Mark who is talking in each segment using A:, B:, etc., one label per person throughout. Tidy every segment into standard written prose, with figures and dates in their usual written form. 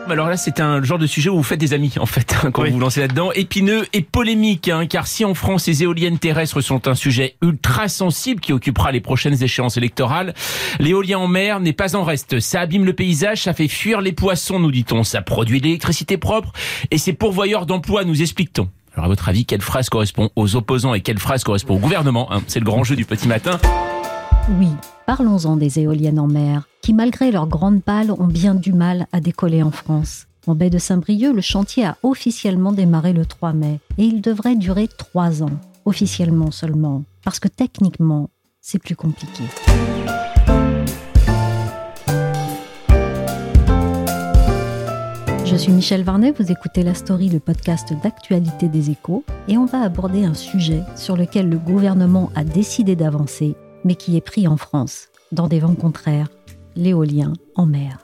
A: Alors là, c'est un genre de sujet où vous faites des amis, en fait, quand vous vous lancez là-dedans. Épineux et polémique, car si en France, les éoliennes terrestres sont un sujet ultra sensible qui occupera les prochaines échéances électorales, l'éolien en mer n'est pas en reste. Ça abîme le paysage, ça fait fuir les poissons, nous dit-on. Ça produit de l'électricité propre et c'est pourvoyeur d'emplois, nous explique-t-on. Alors à votre avis, quelle phrase correspond aux opposants et quelle phrase correspond au gouvernement, C'est le grand jeu du petit matin.
B: Oui, parlons-en des éoliennes en mer, qui malgré leurs grandes pales ont bien du mal à décoller en France. En baie de Saint-Brieuc, le chantier a officiellement démarré le 3 mai et il devrait durer 3 ans, officiellement seulement, parce que techniquement, c'est plus compliqué. Je suis Michel Varnet, vous écoutez La Story, le podcast d'actualité des Échos, et on va aborder un sujet sur lequel le gouvernement a décidé d'avancer, mais qui est pris en France, dans des vents contraires, l'éolien en mer.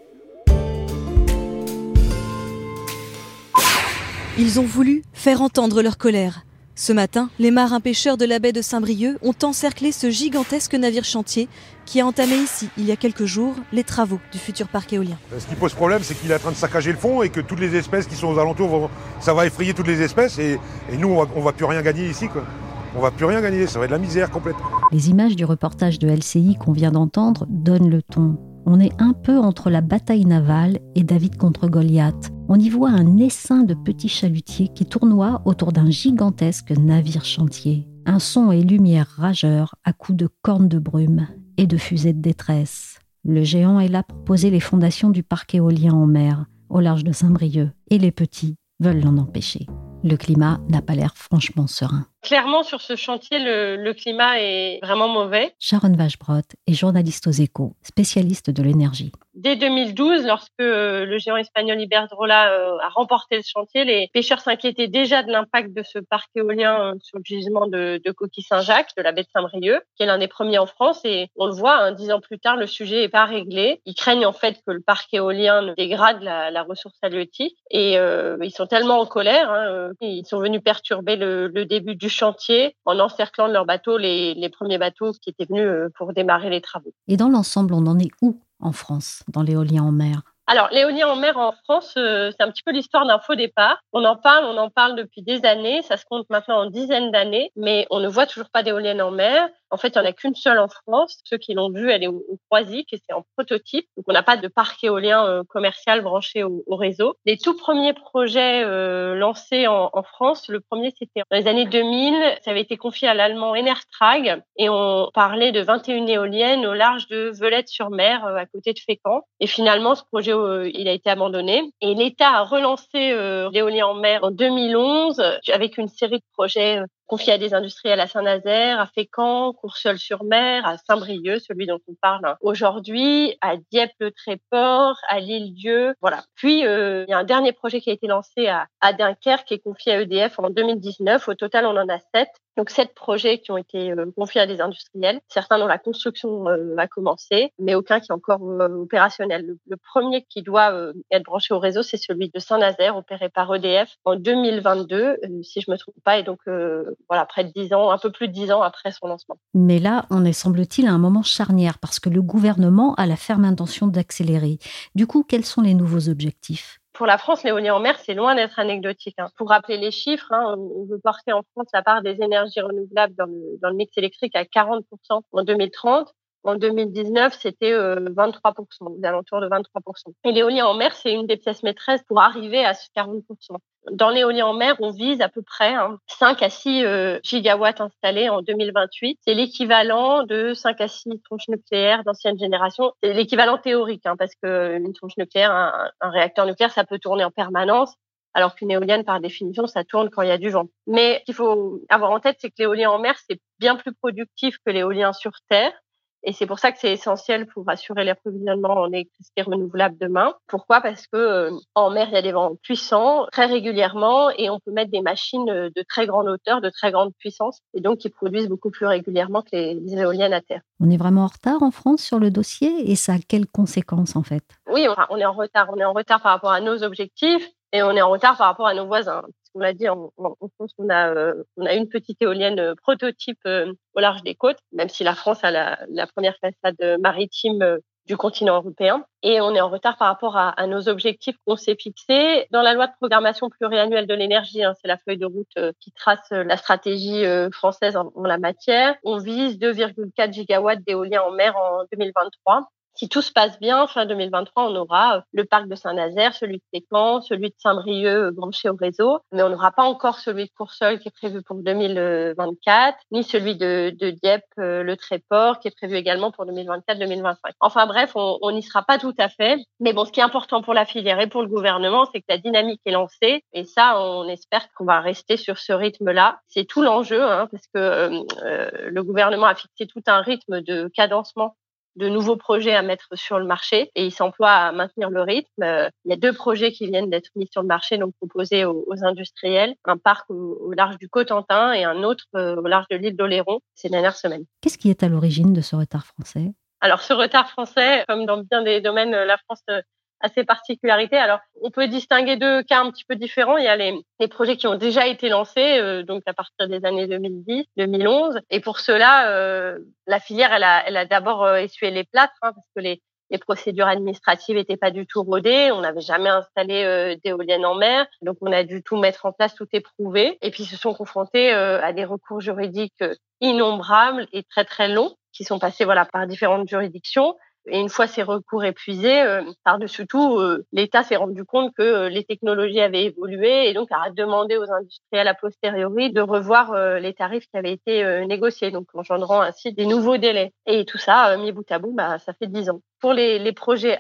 C: Ils ont voulu faire entendre leur colère. Ce matin, les marins-pêcheurs de la baie de Saint-Brieuc ont encerclé ce gigantesque navire chantier qui a entamé ici, il y a quelques jours, les travaux du futur parc éolien.
D: Ce qui pose problème, c'est qu'il est en train de saccager le fond et que toutes les espèces qui sont aux alentours, ça va effrayer toutes les espèces et nous, on va plus rien gagner ici, quoi. On va plus rien gagner, ça va être de la misère complète.
B: Les images du reportage de LCI qu'on vient d'entendre donnent le ton. On est un peu entre la bataille navale et David contre Goliath. On y voit un essaim de petits chalutiers qui tournoient autour d'un gigantesque navire chantier. Un son et lumière rageurs à coups de cornes de brume et de fusées de détresse. Le géant est là pour poser les fondations du parc éolien en mer, au large de Saint-Brieuc, et les petits veulent l'en empêcher. Le climat n'a pas l'air franchement serein.
E: Clairement, sur ce chantier, le climat est vraiment mauvais.
B: Sharon Vachbrot est journaliste aux Échos, spécialiste de l'énergie.
E: Dès 2012, lorsque le géant espagnol Iberdrola a remporté le chantier, les pêcheurs s'inquiétaient déjà de l'impact de ce parc éolien sur le gisement de Coquille-Saint-Jacques, de la baie de Saint-Brieuc, qui est l'un des premiers en France. Et on le voit, 10 ans plus tard, le sujet n'est pas réglé. Ils craignent en fait que le parc éolien dégrade la ressource halieutique. Et ils sont tellement en colère, ils sont venus perturber le début du chantier en encerclant de leurs bateaux les premiers bateaux qui étaient venus pour démarrer les travaux.
B: Et dans l'ensemble, on en est où en France, dans l'éolien en mer ?
E: Alors, l'éolien en mer en France, c'est un petit peu l'histoire d'un faux départ. On en parle depuis des années, ça se compte maintenant en dizaines d'années, mais on ne voit toujours pas d'éolienne en mer. En fait, il n'y en a qu'une seule en France. Ceux qui l'ont vue, elle est au Croisic et c'est en prototype. Donc, on n'a pas de parc éolien commercial branché au réseau. Les tout premiers projets lancés en France, le premier, c'était dans les années 2000. Ça avait été confié à l'allemand Enertrag et on parlait de 21 éoliennes au large de Velette-sur-Mer, à côté de Fécamp. Et finalement, ce projet, il a été abandonné. Et l'État a relancé l'éolien en mer en 2011 avec une série de projets confiés à des industriels à Saint-Nazaire, à Fécamp, Courseulles-sur-Mer, à Saint-Brieuc, celui dont on parle aujourd'hui, à Dieppe-le-Tréport, à l'Île-Dieu, voilà. Puis, il y a un dernier projet qui a été lancé à Dunkerque, qui est confié à EDF en 2019. Au total, on en a 7. Donc, 7 projets qui ont été confiés à des industriels, certains dont la construction va commencer, mais aucun qui est encore opérationnel. Le premier qui doit être branché au réseau, c'est celui de Saint-Nazaire, opéré par EDF en 2022, si je me trompe pas, et donc près de 10 ans, un peu plus de 10 ans après son lancement.
B: Mais là, on est, semble-t-il, à un moment charnière, parce que le gouvernement a la ferme intention d'accélérer. Du coup, quels sont les nouveaux objectifs ?
E: Pour la France, l'éolien en mer, c'est loin d'être anecdotique. Pour rappeler les chiffres, on veut porter en France la part des énergies renouvelables dans le mix électrique à 40% en 2030. En 2019, c'était 23%, aux alentours de 23%. Et l'éolien en mer, c'est une des pièces maîtresses pour arriver à ce 40%. Dans l'éolien en mer, on vise à peu près 5 à 6 gigawatts installés en 2028. C'est l'équivalent de 5 à 6 tronches nucléaires d'ancienne génération. C'est l'équivalent théorique, parce que une tronche nucléaire, un réacteur nucléaire, ça peut tourner en permanence, alors qu'une éolienne, par définition, ça tourne quand il y a du vent. Mais ce qu'il faut avoir en tête, c'est que l'éolien en mer, c'est bien plus productif que l'éolien sur Terre. Et c'est pour ça que c'est essentiel pour assurer l'approvisionnement en électricité renouvelable demain. Pourquoi ? Parce que en mer, il y a des vents puissants très régulièrement et on peut mettre des machines de très grande hauteur, de très grande puissance et donc qui produisent beaucoup plus régulièrement que les éoliennes à terre.
B: On est vraiment en retard en France sur le dossier et ça a quelles conséquences en fait ?
E: Oui, on est en retard. On est en retard par rapport à nos objectifs et on est en retard par rapport à nos voisins. On l'a dit, en France, on a une petite éolienne prototype au large des côtes, même si la France a la première façade maritime du continent européen. Et on est en retard par rapport à nos objectifs qu'on s'est fixés. Dans la loi de programmation pluriannuelle de l'énergie, c'est la feuille de route qui trace la stratégie française en la matière. On vise 2,4 gigawatts d'éolien en mer en 2023. Si tout se passe bien, fin 2023, on aura le parc de Saint-Nazaire, celui de Fécamp, celui de Saint-Brieuc branché au réseau, mais on n'aura pas encore celui de Courseulles qui est prévu pour 2024, ni celui de Dieppe, le Tréport, qui est prévu également pour 2024-2025. Enfin bref, on n'y sera pas tout à fait. Mais bon, ce qui est important pour la filière et pour le gouvernement, c'est que la dynamique est lancée, et ça, on espère qu'on va rester sur ce rythme-là. C'est tout l'enjeu, parce que le gouvernement a fixé tout un rythme de cadencement de nouveaux projets à mettre sur le marché et il s'emploie à maintenir le rythme. Il y a 2 projets qui viennent d'être mis sur le marché, donc proposés aux industriels. Un parc au large du Cotentin et un autre au large de l'île d'Oléron ces dernières semaines.
B: Qu'est-ce qui est à l'origine de ce retard français ?
E: Alors, ce retard français, comme dans bien des domaines, la France a ses particularités. Alors, on peut distinguer 2 cas un petit peu différents. Il y a les projets qui ont déjà été lancés, donc à partir des années 2010, 2011. Et pour cela, la filière, elle a d'abord essuyé les plâtres, parce que les procédures administratives n'étaient pas du tout rodées. On n'avait jamais installé d'éoliennes en mer. Donc, on a dû tout mettre en place, tout éprouver. Et puis, ils se sont confrontés à des recours juridiques innombrables et très, très longs qui sont passés par différentes juridictions. Et une fois ces recours épuisés, par-dessus tout, l'État s'est rendu compte que les technologies avaient évolué et donc a demandé aux industriels a posteriori de revoir les tarifs qui avaient été négociés, donc engendrant ainsi des nouveaux délais. Et tout ça, mis bout à bout, ça fait 10 ans. Pour les projets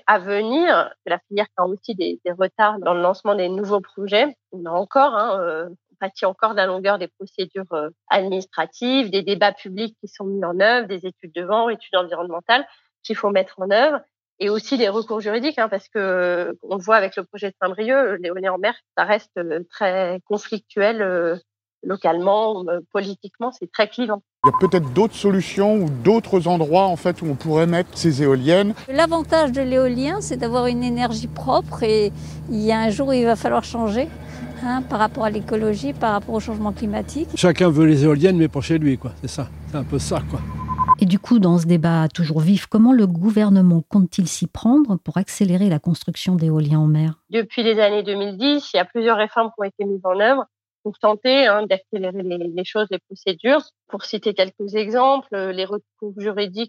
E: à venir, la filière a aussi des retards dans le lancement des nouveaux projets. On a encore, on pâtit encore de la longueur des procédures administratives, des débats publics qui sont mis en œuvre, des études de vent, études environnementales qu'il faut mettre en œuvre, et aussi des recours juridiques, parce que on le voit avec le projet de Saint-Brieuc, l'éolien en mer, ça reste très conflictuel localement, politiquement, c'est très clivant.
F: Il y a peut-être d'autres solutions ou d'autres endroits en fait où on pourrait mettre ces éoliennes.
G: L'avantage de l'éolien, c'est d'avoir une énergie propre, et il y a un jour où il va falloir changer. Par rapport à l'écologie, par rapport au changement climatique.
H: Chacun veut les éoliennes, mais pas chez lui, quoi. C'est ça, c'est un peu ça, quoi.
B: Et du coup, dans ce débat toujours vif, comment le gouvernement compte-t-il s'y prendre pour accélérer la construction d'éoliens en mer ?
E: Depuis les années 2010, il y a plusieurs réformes qui ont été mises en œuvre pour tenter d'accélérer les choses, les procédures. Pour citer quelques exemples, les recours juridiques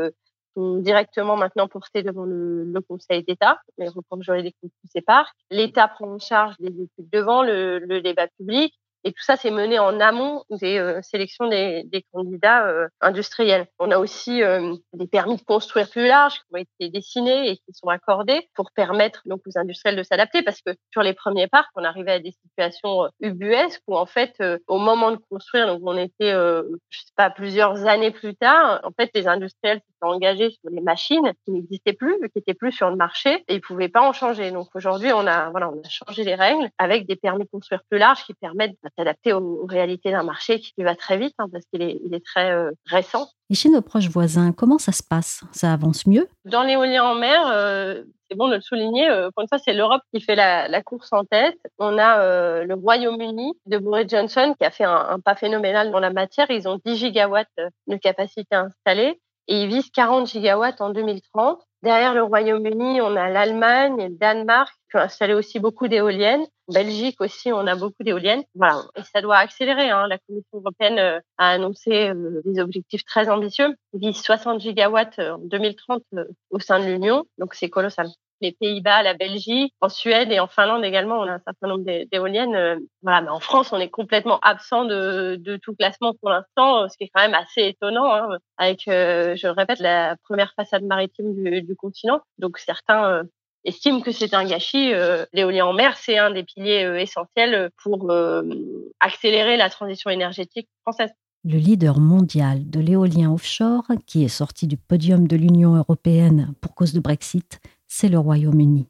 E: sont directement maintenant portés devant le Conseil d'État, les recours juridiques contre ces parcs. L'État prend en charge les études de vent, le débat public. Et tout ça, c'est mené en amont des sélections des candidats industriels. On a aussi des permis de construire plus larges qui ont été dessinés et qui sont accordés pour permettre donc aux industriels de s'adapter, parce que sur les premiers parcs, on arrivait à des situations ubuesques où en fait, au moment de construire, donc on était, plusieurs années plus tard, en fait, les industriels s'étaient engagés sur les machines qui n'existaient plus, qui n'étaient plus sur le marché, et ils pouvaient pas en changer. Donc aujourd'hui, on a changé les règles avec des permis de construire plus larges qui permettent s'adapter aux réalités d'un marché qui va très vite, parce qu'il est très récent.
B: Et chez nos proches voisins, comment ça se passe ? Ça avance mieux ?
E: Dans l'éolien en mer, c'est bon de le souligner, pour une fois, c'est l'Europe qui fait la course en tête. On a le Royaume-Uni de Boris Johnson qui a fait un pas phénoménal dans la matière. Ils ont 10 gigawatts de capacité installée et ils visent 40 gigawatts en 2030. Derrière le Royaume-Uni, on a l'Allemagne, le Danemark qui ont installé aussi beaucoup d'éoliennes. En Belgique aussi, on a beaucoup d'éoliennes. Voilà, et ça doit accélérer. La Commission européenne a annoncé des objectifs très ambitieux. Ils visent 60 gigawatts en 2030 au sein de l'Union, donc c'est colossal. Les Pays-Bas, la Belgique, en Suède et en Finlande également, on a un certain nombre d'éoliennes. Mais en France, on est complètement absent de tout classement pour l'instant, ce qui est quand même assez étonnant, avec, je le répète, la première façade maritime du continent. Donc certains estiment que c'est un gâchis. L'éolien en mer, c'est un des piliers essentiels pour accélérer la transition énergétique française.
B: Le leader mondial de l'éolien offshore, qui est sorti du podium de l'Union européenne pour cause de Brexit, c'est le Royaume-Uni.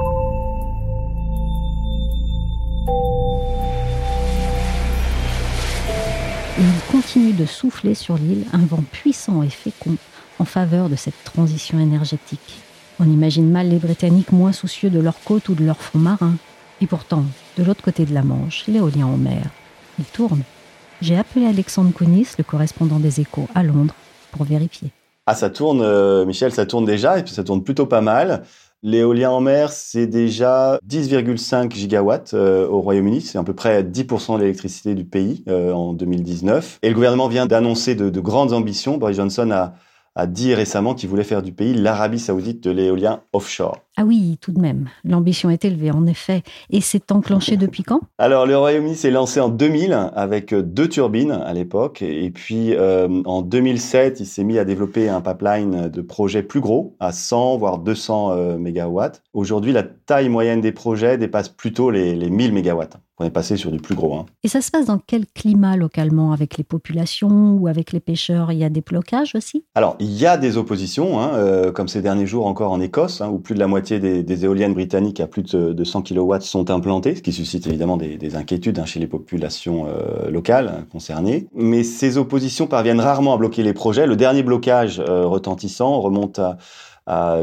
B: Et il continue de souffler sur l'île un vent puissant et fécond en faveur de cette transition énergétique. On imagine mal les Britanniques moins soucieux de leurs côtes ou de leurs fonds marins. Et pourtant, de l'autre côté de la Manche, l'éolien en mer, il tourne. J'ai appelé Alexandre Kounis, le correspondant des Échos à Londres, pour vérifier.
I: Ah, ça tourne, Michel, ça tourne déjà, et puis ça tourne plutôt pas mal. L'éolien en mer, c'est déjà 10,5 gigawatts au Royaume-Uni. C'est à peu près 10% de l'électricité du pays en 2019. Et le gouvernement vient d'annoncer de grandes ambitions. Boris Johnson a dit récemment qu'il voulait faire du pays l'Arabie Saoudite de l'éolien offshore.
B: Ah oui, tout de même. L'ambition est élevée, en effet. Et c'est enclenché depuis quand ?
I: Alors, le Royaume-Uni s'est lancé en 2000 avec 2 turbines à l'époque. Et puis, en 2007, il s'est mis à développer un pipeline de projets plus gros, à 100 voire 200 mégawatts. Aujourd'hui, la taille moyenne des projets dépasse plutôt les 1000 mégawatts. On est passé sur du plus gros.
B: Et ça se passe dans quel climat localement ? Avec les populations ou avec les pêcheurs ? Il y a des blocages aussi ?
I: Alors, il y a des oppositions, comme ces derniers jours encore en Écosse, où plus de la moitié des éoliennes britanniques à plus de 100 kW sont implantées, ce qui suscite évidemment des inquiétudes chez les populations locales concernées. Mais ces oppositions parviennent rarement à bloquer les projets. Le dernier blocage retentissant remonte à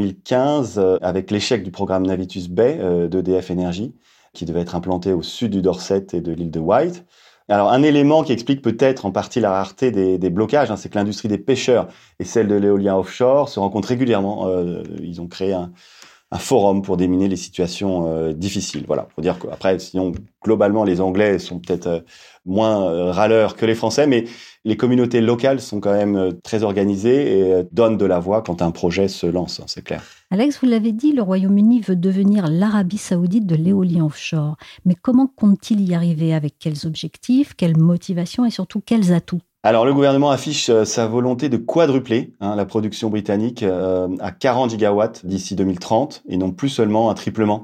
I: 2015 avec l'échec du programme Navitus Bay d'EDF Energy, qui devait être implanté au sud du Dorset et de l'île de Wight. Alors, un élément qui explique peut-être en partie la rareté des blocages, c'est que l'industrie des pêcheurs et celle de l'éolien offshore se rencontrent régulièrement. Ils ont créé un forum pour déminer les situations difficiles. Voilà, faut dire qu'après, sinon, globalement, les Anglais sont peut-être moins râleurs que les Français, mais les communautés locales sont quand même très organisées et donnent de la voix quand un projet se lance, c'est clair.
B: Alex, vous l'avez dit, le Royaume-Uni veut devenir l'Arabie Saoudite de l'éolien offshore. Mais comment compte-t-il y arriver ? Avec quels objectifs, quelles motivations et surtout quels atouts ?
I: Alors, le gouvernement affiche sa volonté de quadrupler la production britannique à 40 gigawatts d'ici 2030 et non plus seulement un triplement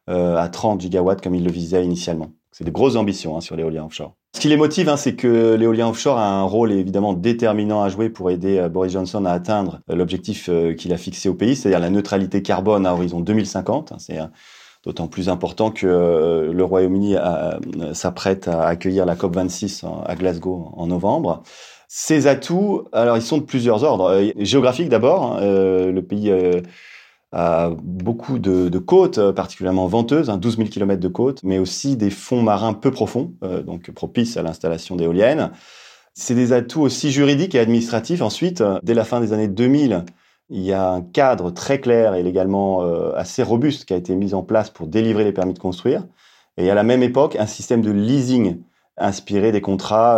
I: à 30 gigawatts comme il le visait initialement. C'est de grosses ambitions sur l'éolien offshore. Ce qui les motive, c'est que l'éolien offshore a un rôle évidemment déterminant à jouer pour aider Boris Johnson à atteindre l'objectif qu'il a fixé au pays, c'est-à-dire la neutralité carbone à horizon 2050. C'est d'autant plus important que le Royaume-Uni s'apprête à accueillir la COP26 à Glasgow en novembre. Ces atouts, alors ils sont de plusieurs ordres. Géographique d'abord, le pays a beaucoup de côtes, particulièrement venteuses, 12 000 km de côtes, mais aussi des fonds marins peu profonds, donc propices à l'installation d'éoliennes. C'est des atouts aussi juridiques et administratifs. Ensuite, dès la fin des années 2000, il y a un cadre très clair et légalement assez robuste qui a été mis en place pour délivrer les permis de construire. Et à la même époque, un système de leasing inspiré des contrats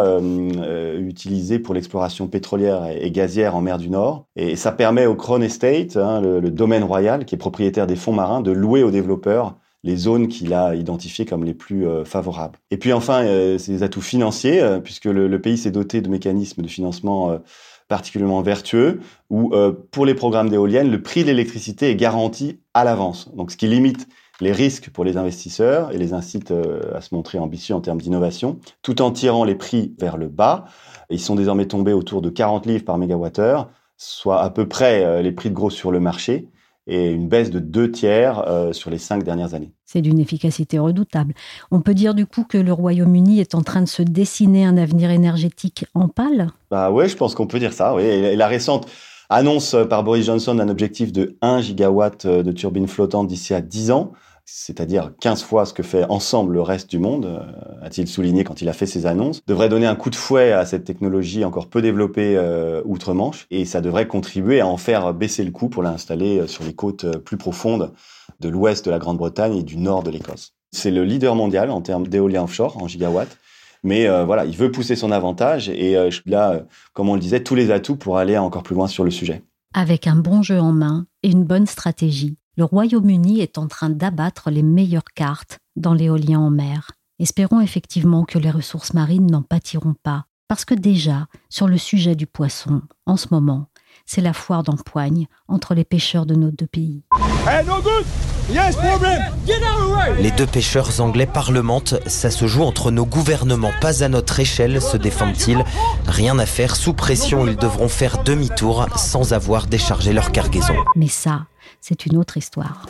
I: utilisés pour l'exploration pétrolière et gazière en mer du Nord. Et ça permet au Crown Estate, le domaine royal, qui est propriétaire des fonds marins, de louer aux développeurs les zones qu'il a identifiées comme les plus favorables. Et puis enfin, c'est des atouts financiers, puisque le pays s'est doté de mécanismes de financement particulièrement vertueux, où pour les programmes d'éoliennes, le prix de l'électricité est garanti à l'avance. Donc ce qui limite les risques pour les investisseurs et les incite à se montrer ambitieux en termes d'innovation, tout en tirant les prix vers le bas. Ils sont désormais tombés autour de 40 livres par mégawattheure, soit à peu près les prix de gros sur le marché, et une baisse de 2/3 sur les 5 dernières années.
B: C'est d'une efficacité redoutable. On peut dire du coup que le Royaume-Uni est en train de se dessiner un avenir énergétique en pâle ?
I: Oui, je pense qu'on peut dire ça. Oui. Et la récente annonce par Boris Johnson d'un objectif de 1 gigawatt de turbines flottantes d'ici à 10 ans, c'est-à-dire 15 fois ce que fait ensemble le reste du monde, a-t-il souligné quand il a fait ses annonces, devrait donner un coup de fouet à cette technologie encore peu développée outre-Manche, et ça devrait contribuer à en faire baisser le coût pour l'installer sur les côtes plus profondes de l'ouest de la Grande-Bretagne et du nord de l'Écosse. C'est le leader mondial en termes d'éolien offshore, en gigawatts, mais il veut pousser son avantage, et là, comme on le disait, tous les atouts pour aller encore plus loin sur le sujet.
B: Avec un bon jeu en main et une bonne stratégie, le Royaume-Uni est en train d'abattre les meilleures cartes dans l'éolien en mer. Espérons effectivement que les ressources marines n'en pâtiront pas. Parce que déjà, sur le sujet du poisson, en ce moment, c'est la foire d'empoigne entre les pêcheurs de nos deux pays.
J: Hey, no good. Yes, problem. Get out of the way. Les deux pêcheurs anglais parlementent. Ça se joue entre nos gouvernements, pas à notre échelle, se défendent-ils. Rien à faire, sous pression, ils devront faire demi-tour sans avoir déchargé leur cargaison.
B: Mais ça, c'est une autre histoire.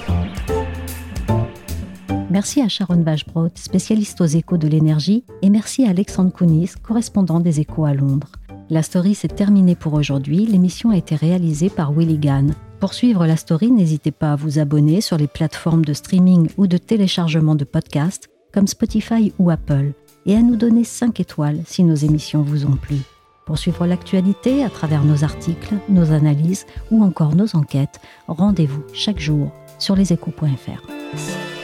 B: Merci à Sharon Bashbrot, spécialiste aux échos de l'énergie, et merci à Alexandre Kounis, correspondant des échos à Londres. La story s'est terminée pour aujourd'hui. L'émission a été réalisée par Willy Gann. Pour suivre la story, n'hésitez pas à vous abonner sur les plateformes de streaming ou de téléchargement de podcasts comme Spotify ou Apple, et à nous donner 5 étoiles si nos émissions vous ont plu. Pour suivre l'actualité à travers nos articles, nos analyses ou encore nos enquêtes, rendez-vous chaque jour sur leséchos.fr.